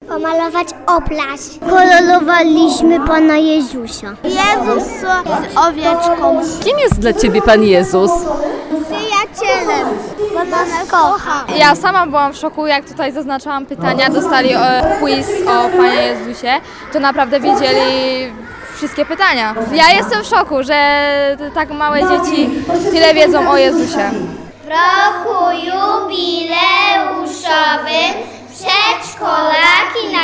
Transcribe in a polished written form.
Pomalować obraz. Kolorowaliśmy Pana Jezusa. Jezus z owieczką. Kim jest dla Ciebie Pan Jezus? Przyjacielem, bo nas kocha. Ja sama byłam w szoku, jak tutaj zaznaczałam pytania, dostali quiz o Panie Jezusie, to naprawdę wiedzieli wszystkie pytania. Ja jestem w szoku, że tak małe dzieci tyle wiedzą o Jezusie. W roku jubileuszowym przedszkolaki